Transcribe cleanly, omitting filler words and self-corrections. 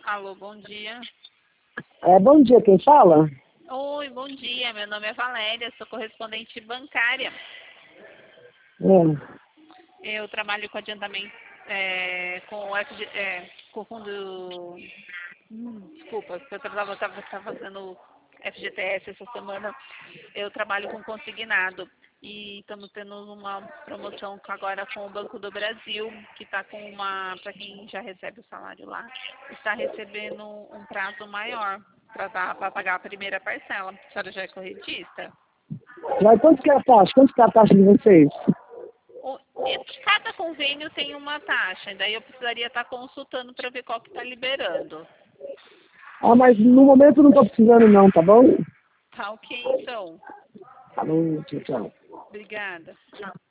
Alô, bom dia. Bom dia, quem fala? Oi, bom dia. Meu nome é Valéria, sou correspondente bancária. É. Eu trabalho com adiantamento, com o com o fundo. Desculpa, porque eu estava fazendo FGTS essa semana. Eu trabalho com consignado e estamos tendo uma promoção agora com o Banco do Brasil, que está com para quem já recebe o salário lá, está recebendo um prazo maior para pagar a primeira parcela. A senhora já é correntista? Mas quanto que é a taxa? Quanto que é a taxa de vocês? Cada convênio tem uma taxa, daí eu precisaria estar consultando para ver qual que está liberando. Mas no momento eu não estou precisando não, tá bom? Tá ok, então. Tá bom, tchau. Obrigada.